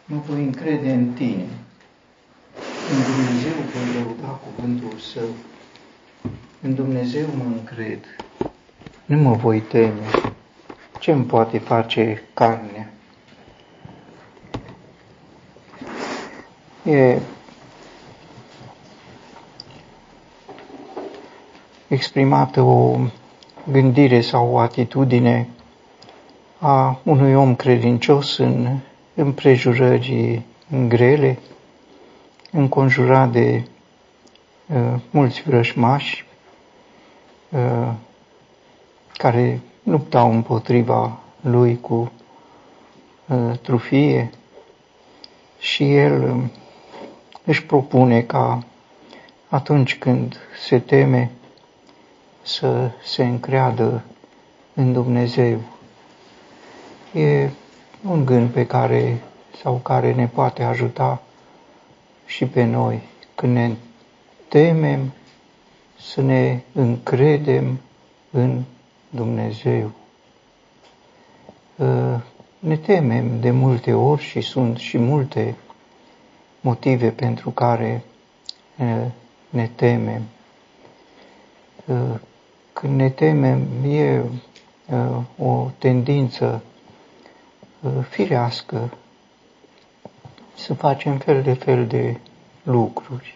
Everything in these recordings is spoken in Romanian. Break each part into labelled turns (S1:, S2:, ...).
S1: mă voi încrede în Tine. În Dumnezeu voi lăuda cuvântul Său. În Dumnezeu mă încred. Nu mă voi teme. Ce îmi poate face carnea? E exprimată o gândire sau o atitudine a unui om credincios în împrejurări grele, înconjurat de mulți vrăjmași care luptau împotriva lui cu trufie, și el își propune ca atunci când se teme să se încreadă în Dumnezeu. E un gând pe care ne poate ajuta și pe noi. Când ne temem, să ne încredem în Dumnezeu. Ne temem de multe ori și sunt și multe motive pentru care ne temem. Când ne temem, e o tendință firească să facem fel de lucruri.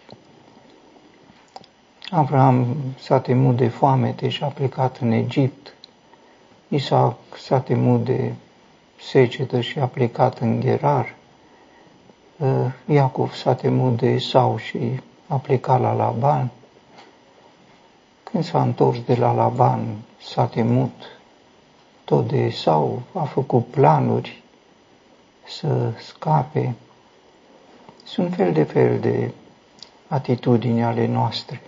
S1: Avram s-a temut de foamete și a plecat în Egipt. Isaac s-a temut de secetă și a plecat în Gerar. Iacov s-a temut de Esau și a plecat la Laban. Când s-a întors de la Laban, s-a temut tot de Esau, a făcut planuri să scape. Sunt fel de atitudini ale noastre.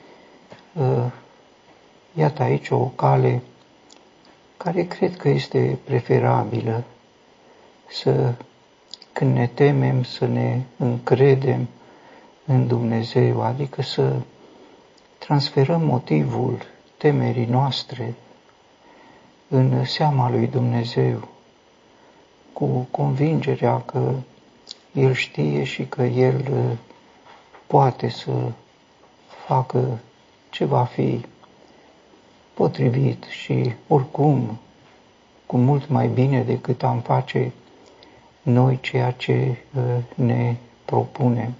S1: Iată aici o cale care cred că este preferabilă, când ne temem, să ne încredem în Dumnezeu, adică să transferăm motivul temerii noastre în seama lui Dumnezeu, cu convingerea că El știe și că El poate să facă ce va fi potrivit și oricum cu mult mai bine decât am face noi ceea ce ne propunem.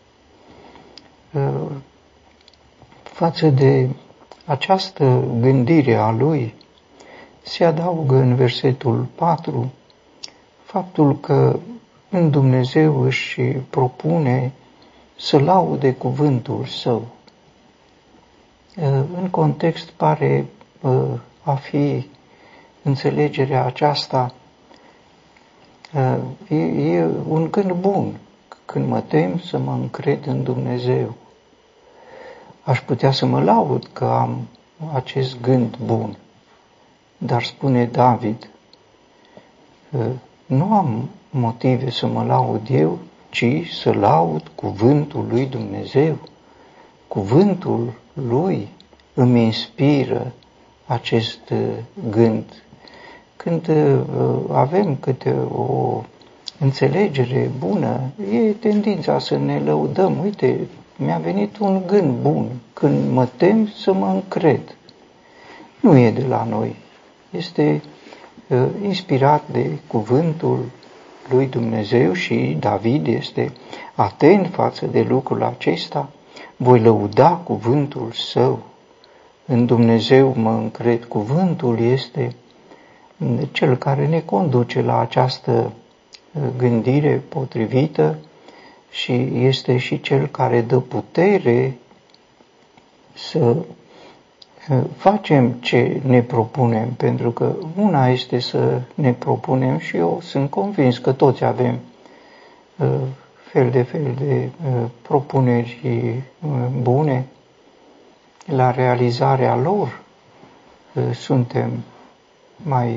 S1: Față de această gândire a lui, se adaugă în versetul 4 faptul că în Dumnezeu își propune să laude cuvântul Său. În context pare a fi înțelegerea aceasta, e un gând bun. Când mă tem, să mă încred în Dumnezeu. Aș putea să mă laud că am acest gând bun, dar spune David, nu am motive să mă laud eu, ci să laud cuvântul lui Dumnezeu. Cuvântul lui îmi inspiră acest gând. Când avem câte o înțelegere bună, e tendința să ne lăudăm. Uite, mi-a venit un gând bun. Când mă tem, să mă încred. Nu e de la noi. Este inspirat de cuvântul lui Dumnezeu și David este atent față de lucrul acesta. Voi lăuda cuvântul Său. În Dumnezeu mă încred. Cuvântul este cel care ne conduce la această gândire potrivită și este și cel care dă putere să facem ce ne propunem, pentru că una este să ne propunem și eu sunt convins că toți avem fel de propuneri bune. La realizarea lor suntem mai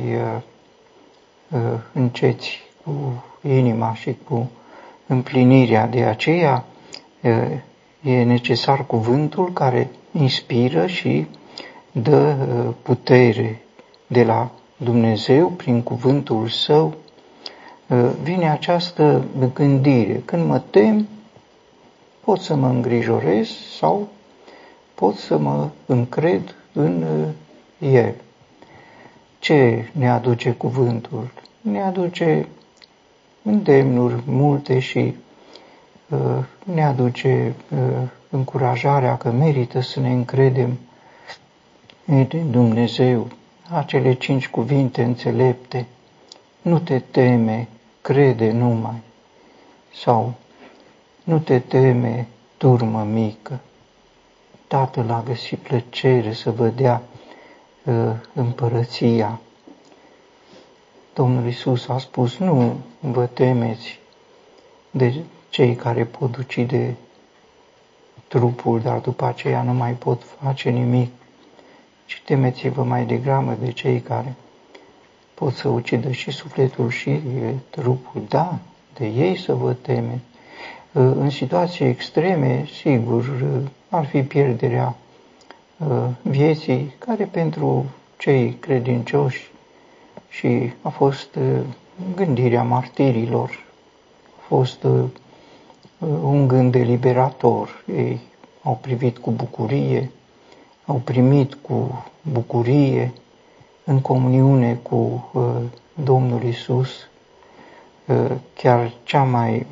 S1: înceți cu inima și cu împlinirea. De aceea e necesar cuvântul care inspiră și dă putere de la Dumnezeu prin cuvântul Său vine această gândire. Când mă tem, pot să mă îngrijorez sau pot să mă încred în El. Ce ne aduce cuvântul? Ne aduce îndemnuri multe și ne aduce încurajarea că merită să ne încredem în Dumnezeu. Acele 5 cuvinte înțelepte: nu te teme, crede numai, sau nu te teme, turmă mică. Tatăl a găsit plăcere să vă dea împărăția. Domnul Iisus a spus: nu vă temeți de cei care pot ucide trupul, dar după aceea nu mai pot face nimic, ci temeți-vă mai degrabă de cei care pot să ucidă și sufletul și trupul. Da, de ei să vă temeți. În situații extreme, sigur, ar fi pierderea vieții, care pentru cei credincioși și a fost gândirea martirilor, a fost un gând eliberator. Ei au privit cu bucurie, au primit cu bucurie în comuniune cu Domnul Iisus chiar cea mai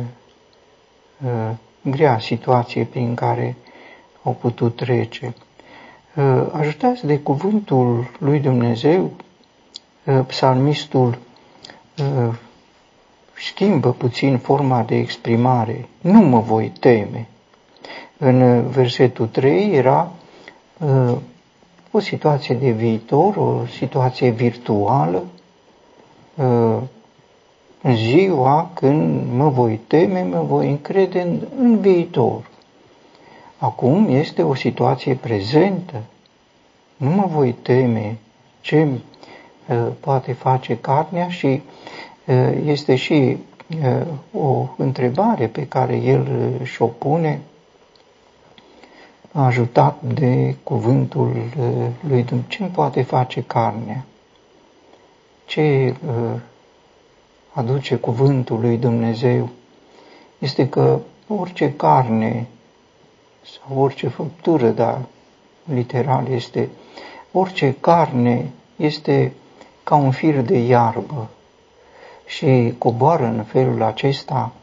S1: grea situație prin care au putut trece. Ajutați de cuvântul lui Dumnezeu, psalmistul schimbă puțin forma de exprimare. Nu mă voi teme. În versetul 3 era o situație de viitor, o situație virtuală, în ziua când mă voi teme, mă voi încrede în viitor. Acum este o situație prezentă. Nu mă voi teme ce poate face carnea și este și o întrebare pe care el și-o pune, ajutat de cuvântul lui Dumnezeu. Ce poate face carnea? Ce aduce cuvântul lui Dumnezeu este că orice carne sau orice făptură, dar literal este orice carne este ca un fir de iarbă și coboară în felul acesta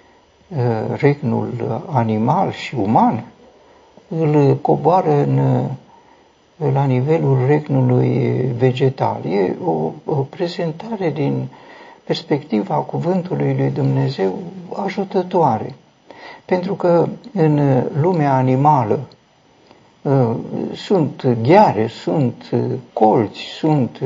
S1: regnul animal și uman, îl coboară la nivelul regnului vegetal. E o prezentare din perspectiva cuvântului lui Dumnezeu ajutătoare. Pentru că în lumea animală sunt gheare, sunt colți, sunt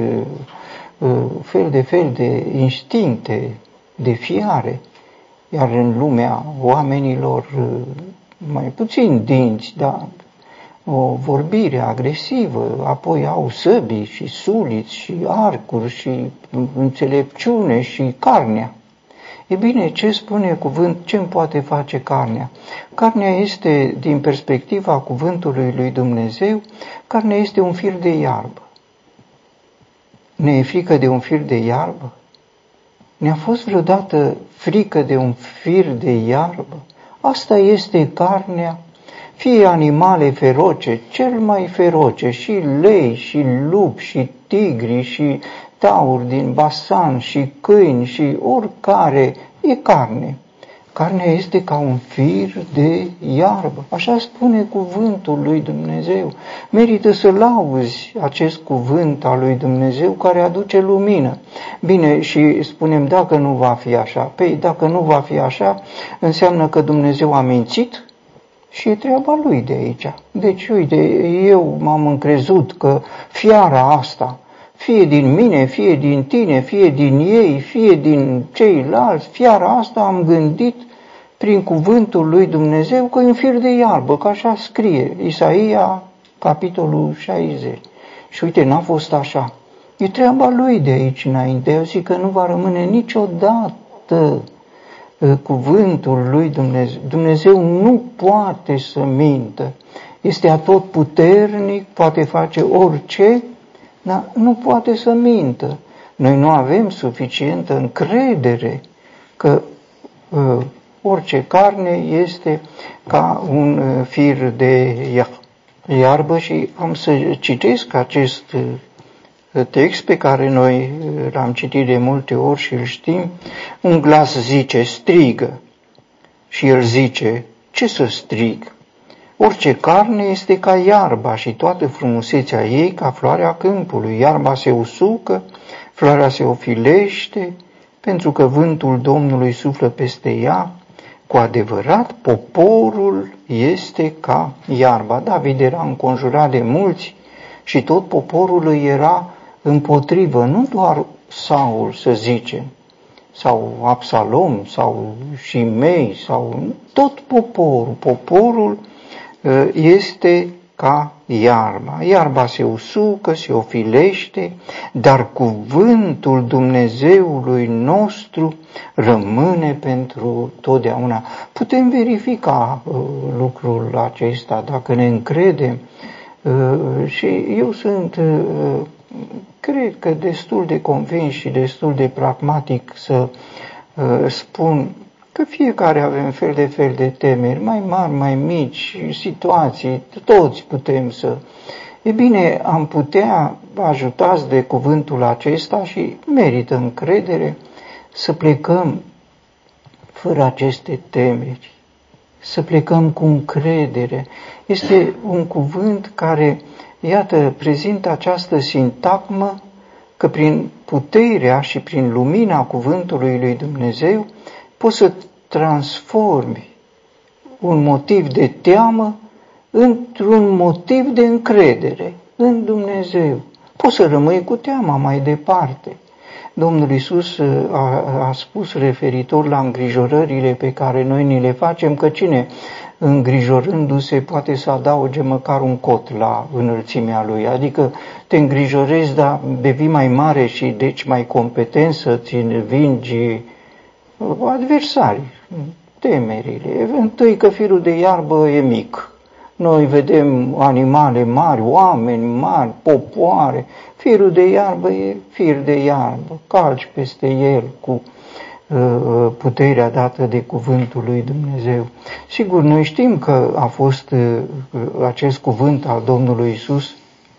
S1: fel de instincte, de fiare, iar în lumea oamenilor mai puțin dinți, dar o vorbire agresivă, apoi au săbii și suliți și arcuri și înțelepciune și carnea. E bine, ce spune cuvânt, ce îmi poate face carnea? Carnea este, din perspectiva cuvântului lui Dumnezeu, carnea este un fir de iarbă. Ne e frică de un fir de iarbă? Ne-a fost vreodată frică de un fir de iarbă? Asta este carnea. Fie animale feroce, cel mai feroce, și lei, și lupi, și tigri, și tauri din Basan, și câini, și oricare, e carne. Carnea este ca un fir de iarbă. Așa spune cuvântul lui Dumnezeu. Merită să lauzi acest cuvânt al lui Dumnezeu care aduce lumină. Bine, și spunem, dacă nu va fi așa. Păi, dacă nu va fi așa, înseamnă că Dumnezeu a mințit și e treaba lui de aici. Deci, uite, eu m-am încrezut că fiara asta, fie din mine, fie din tine, fie din ei, fie din ceilalți, fiara asta am gândit prin cuvântul lui Dumnezeu că e un fir de iarbă, că așa scrie Isaia, capitolul 60. Și uite, n-a fost așa. E treaba lui de aici înainte. Eu zic că nu va rămâne niciodată cuvântul lui Dumnezeu. Dumnezeu nu poate să mintă. Este atotputernic, poate face orice, dar nu poate să mintă. Noi nu avem suficientă încredere că orice carne este ca un fir de iarbă și am să citesc acest text pe care noi l-am citit de multe ori și îl știm. Un glas zice, strigă, și el zice, ce să strig? Orice carne este ca iarba și toată frumusețea ei ca floarea câmpului. Iarba se usucă, floarea se ofilește, pentru că vântul Domnului suflă peste ea. Cu adevărat, poporul este ca iarba. David era înconjurat de mulți și tot poporul îi era împotrivă, nu doar Saul, să zicem, sau Absalom, sau Shimei, sau tot poporul. Poporul este ca iarba. Iarba se usucă, se ofilește, dar cuvântul Dumnezeului nostru rămâne pentru totdeauna. Putem verifica lucrul acesta dacă ne încredem și eu sunt, cred că destul de convins și destul de pragmatic să spun că fiecare avem fel de temeri, mai mari, mai mici, situații, toți putem să... E bine, am putea, ajutați de cuvântul acesta și merită încredere, să plecăm fără aceste temeri, să plecăm cu încredere. Este un cuvânt care, iată, prezintă această sintagmă că prin puterea și prin lumina cuvântului lui Dumnezeu poți să transformi un motiv de teamă într-un motiv de încredere în Dumnezeu. Poți să rămâi cu teama mai departe. Domnul Iisus a spus referitor la îngrijorările pe care noi ni le facem, că cine îngrijorându-se poate să adauge măcar un cot la înălțimea lui. Adică te îngrijorezi, dar devii mai mare și deci mai competent să-ți învingi adversarii, temerile. Întâi că firul de iarbă e mic. Noi vedem animale mari, oameni mari, popoare. Firul de iarbă e fir de iarbă. Calci peste el cu puterea dată de cuvântul lui Dumnezeu. Sigur, noi știm că a fost acest cuvânt al Domnului Iisus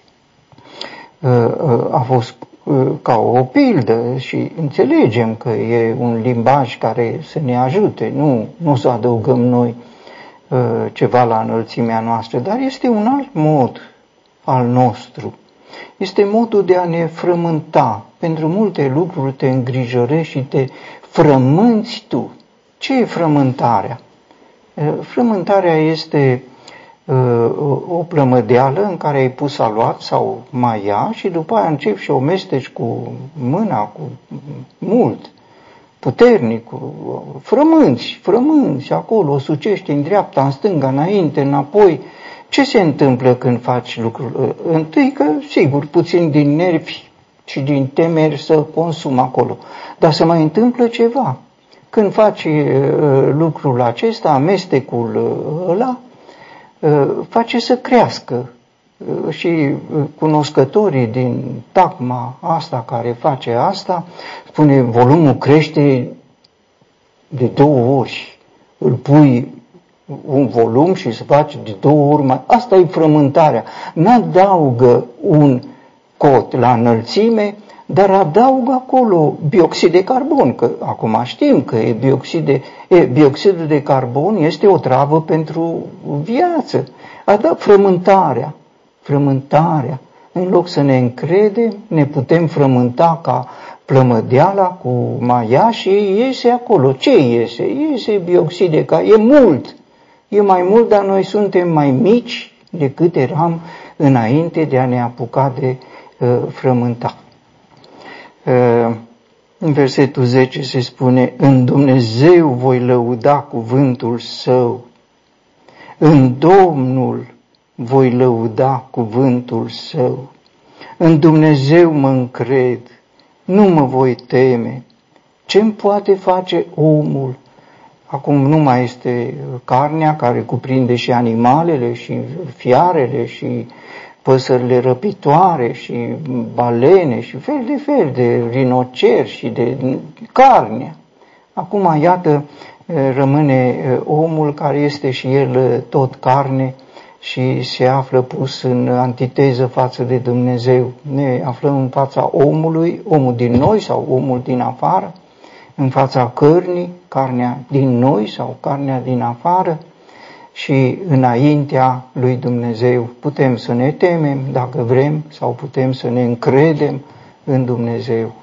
S1: a fost ca o pildă și înțelegem că e un limbaj care să ne ajute, nu să adăugăm noi ceva la înălțimea noastră, dar este un alt mod al nostru. Este modul de a ne frământa. Pentru multe lucruri te îngrijorezi și te frămânți tu. Ce e frământarea? Frământarea este o plămădeală în care ai pus aluat sau maia și după aia începi și o mesteci cu mâna, cu mult, puternic, frămânți acolo, o sucești în dreapta, în stânga, înainte, înapoi. Ce se întâmplă când faci lucrul? Întâi că, sigur, puțin din nervi și din temeri să consum acolo, dar se mai întâmplă ceva. Când faci lucrul acesta, amestecul ăla, face să crească și cunoscătorii din tacma asta care face asta, spune, volumul crește de 2 ori, îl pui un volum și se face de 2 ori mai... Asta e frământarea. N-adaugă un cot la înălțime, dar adaugă acolo bioxid de carbon, că acum știm că bioxidul de carbon este o travă pentru viață. Frământarea. În loc să ne încredem, ne putem frământa ca plămădeala cu maia și iese acolo. Ce iese? Iese bioxid de carbon. E mult. E mai mult, dar noi suntem mai mici decât eram înainte de a ne apuca de frământa. În versetul 10 se spune, în Dumnezeu voi lăuda cuvântul Său, în Domnul voi lăuda cuvântul Său, în Dumnezeu mă încred, nu mă voi teme. Ce-mi poate face omul? Acum nu mai este carnea care cuprinde și animalele și fiarele și păsările răpitoare și balene și fel de rinoceri și de carne. Acum, iată, rămâne omul care este și el tot carne și se află pus în antiteză față de Dumnezeu. Ne aflăm în fața omului, omul din noi sau omul din afară, în fața cărnii, carnea din noi sau carnea din afară, și înaintea lui Dumnezeu putem să ne temem dacă vrem sau putem să ne încredem în Dumnezeu.